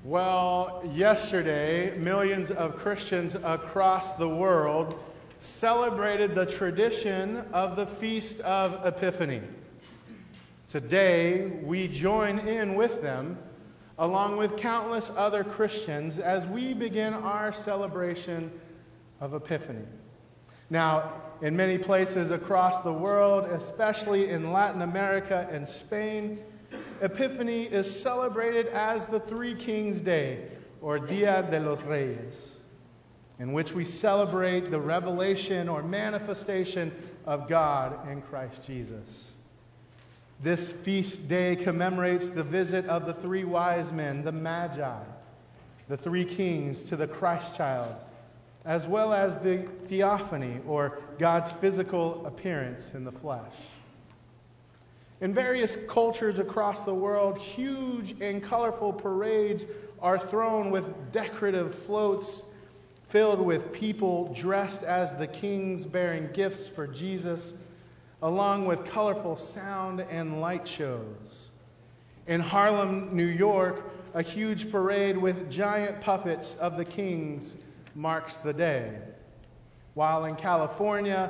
Well, yesterday, millions of Christians across the world celebrated the tradition of the Feast of Epiphany. Today, we join in with them, along with countless other Christians, as we begin our celebration of Epiphany. Now, in many places across the world, especially in Latin America and Spain, Epiphany is celebrated as the Three Kings Day, or Día de los Reyes, in which we celebrate the revelation or manifestation of God in Christ Jesus. This feast day commemorates the visit of the three wise men, the Magi, the three kings, to the Christ child, as well as the theophany, or God's physical appearance in the flesh. In various cultures across the world, huge and colorful parades are thrown with decorative floats filled with people dressed as the kings bearing gifts for Jesus, along with colorful sound and light shows. In Harlem, New York, a huge parade with giant puppets of the kings marks the day. While in California,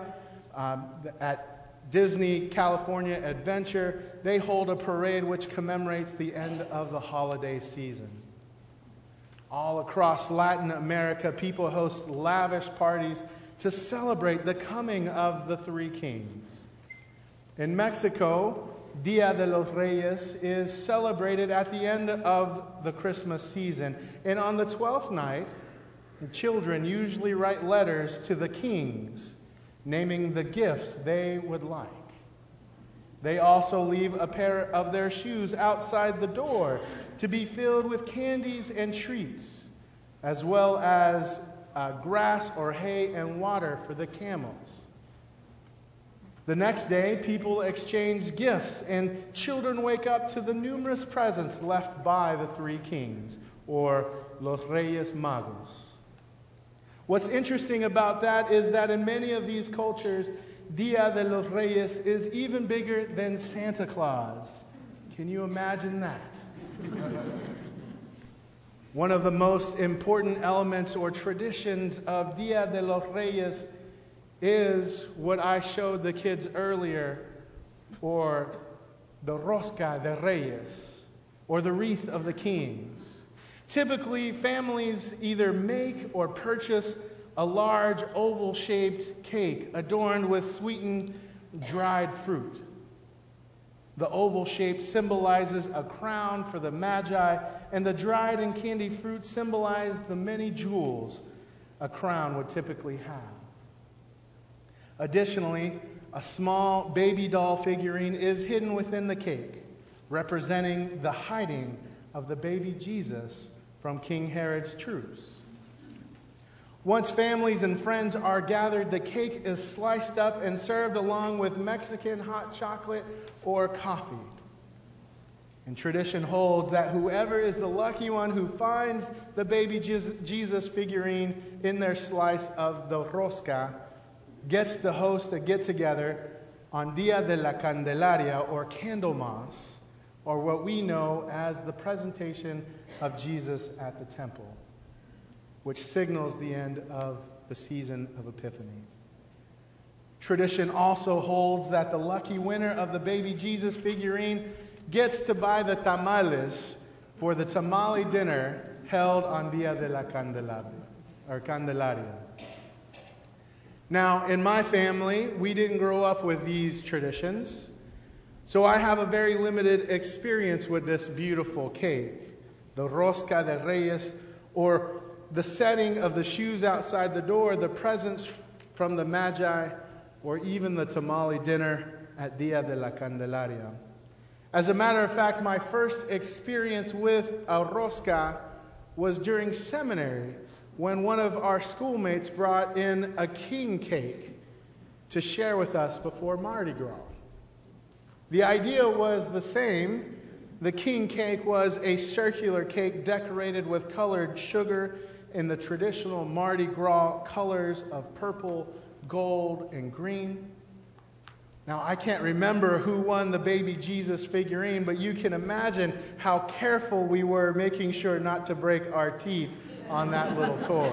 at Disney California Adventure, they hold a parade which commemorates the end of the holiday season. All across Latin America, people host lavish parties to celebrate the coming of the three kings. In Mexico, Día de los Reyes is celebrated at the end of the Christmas season. And on the 12th night, the children usually write letters to the kings, naming the gifts they would like. They also leave a pair of their shoes outside the door to be filled with candies and treats, as well as grass or hay and water for the camels. The next day, people exchange gifts, and children wake up to the numerous presents left by the three kings, or Los Reyes Magos. What's interesting about that is that in many of these cultures, Día de los Reyes is even bigger than Santa Claus. Can you imagine that? One of the most important elements or traditions of Día de los Reyes is what I showed the kids earlier, or the Rosca de Reyes, or the wreath of the kings. Typically, families either make or purchase a large oval-shaped cake adorned with sweetened dried fruit. The oval shape symbolizes a crown for the Magi, and the dried and candied fruit symbolize the many jewels a crown would typically have. Additionally, a small baby doll figurine is hidden within the cake, representing the hiding of the baby Jesus from King Herod's troops. Once families and friends are gathered, the cake is sliced up and served along with Mexican hot chocolate or coffee. And tradition holds that whoever is the lucky one who finds the baby Jesus figurine in their slice of the rosca gets to host a get-together on Día de la Candelaria, or Candlemas, or what we know as the presentation of Jesus at the temple, which signals the end of the season of Epiphany. Tradition also holds that the lucky winner of the baby Jesus figurine gets to buy the tamales for the tamale dinner held on Día de la Candelaria. Now, in my family, we didn't grow up with these traditions, so I have a very limited experience with this beautiful cake, the Rosca de Reyes, or the setting of the shoes outside the door, the presents from the Magi, or even the tamale dinner at Día de la Candelaria. As a matter of fact, my first experience with a rosca was during seminary, when one of our schoolmates brought in a king cake to share with us before Mardi Gras. The idea was the same. The king cake was a circular cake decorated with colored sugar in the traditional Mardi Gras colors of purple, gold, and green. Now, I can't remember who won the baby Jesus figurine, but you can imagine how careful we were making sure not to break our teeth on that little toy.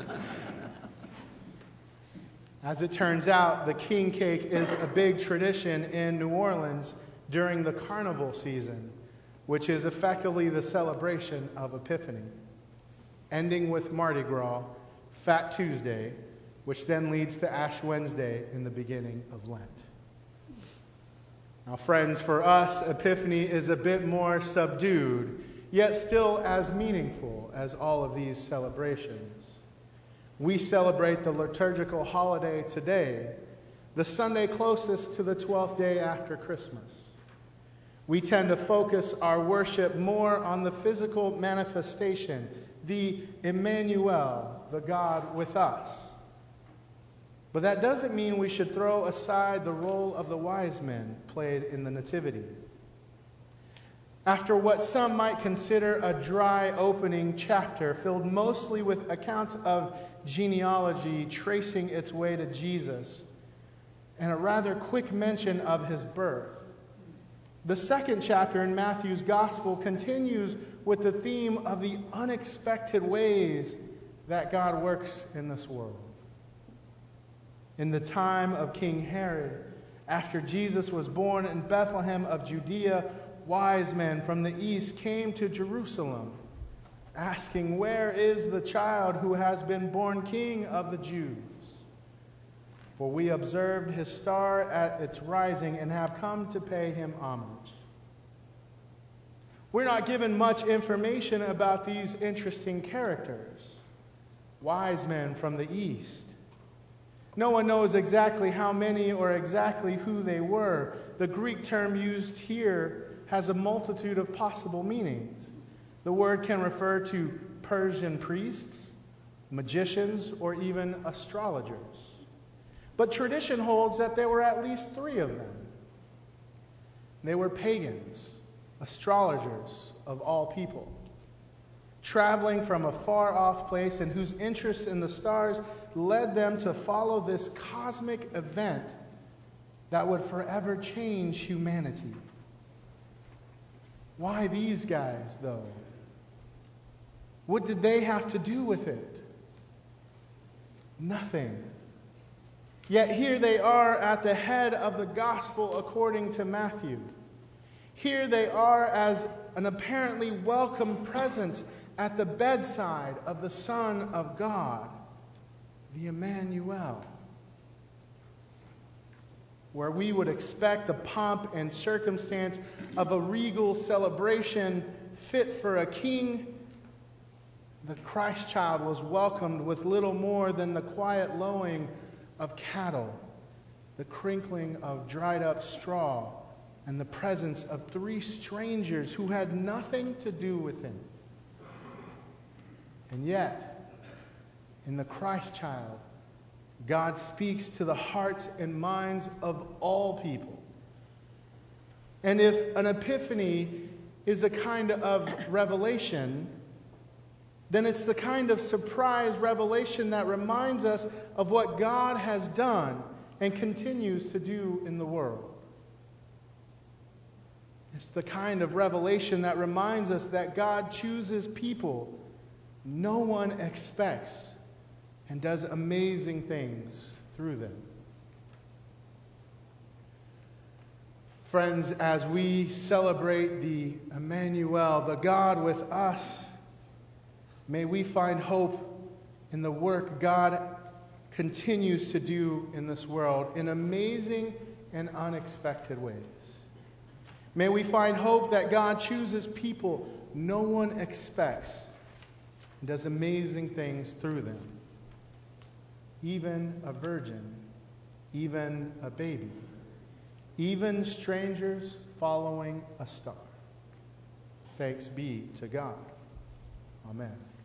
As it turns out, the king cake is a big tradition in New Orleans during the carnival season, which is effectively the celebration of Epiphany, ending with Mardi Gras, Fat Tuesday, which then leads to Ash Wednesday in the beginning of Lent. Now, friends, for us, Epiphany is a bit more subdued, yet still as meaningful as all of these celebrations. We celebrate the liturgical holiday today, the Sunday closest to the 12th day after Christmas. We tend to focus our worship more on the physical manifestation, the Emmanuel, the God with us. But that doesn't mean we should throw aside the role of the wise men played in the Nativity. After what some might consider a dry opening chapter filled mostly with accounts of genealogy tracing its way to Jesus and a rather quick mention of his birth, the second chapter in Matthew's Gospel continues with the theme of the unexpected ways that God works in this world. In the time of King Herod, after Jesus was born in Bethlehem of Judea, wise men from the east came to Jerusalem, asking, "Where is the child who has been born King of the Jews? For we observed his star at its rising and have come to pay him homage." We're not given much information about these interesting characters, wise men from the east. No one knows exactly how many or exactly who they were. The Greek term used here has a multitude of possible meanings. The word can refer to Persian priests, magicians, or even astrologers. But tradition holds that there were at least 3 of them. They were pagans, astrologers of all people, traveling from a far-off place and whose interest in the stars led them to follow this cosmic event that would forever change humanity. Why these guys, though? What did they have to do with it? Nothing. Yet here they are at the head of the gospel according to Matthew. Here they are as an apparently welcome presence at the bedside of the Son of God, the Emmanuel. Where we would expect the pomp and circumstance of a regal celebration fit for a king, the Christ child was welcomed with little more than the quiet lowing of cattle, the crinkling of dried up straw, and the presence of 3 strangers who had nothing to do with him. And yet, in the Christ child, God speaks to the hearts and minds of all people. And if an epiphany is a kind of revelation, then it's the kind of surprise revelation that reminds us of what God has done and continues to do in the world. It's the kind of revelation that reminds us that God chooses people no one expects and does amazing things through them. Friends, as we celebrate the Emmanuel, the God with us, may we find hope in the work God continues to do in this world in amazing and unexpected ways. May we find hope that God chooses people no one expects and does amazing things through them. Even a virgin, even a baby, even strangers following a star. Thanks be to God. Amen.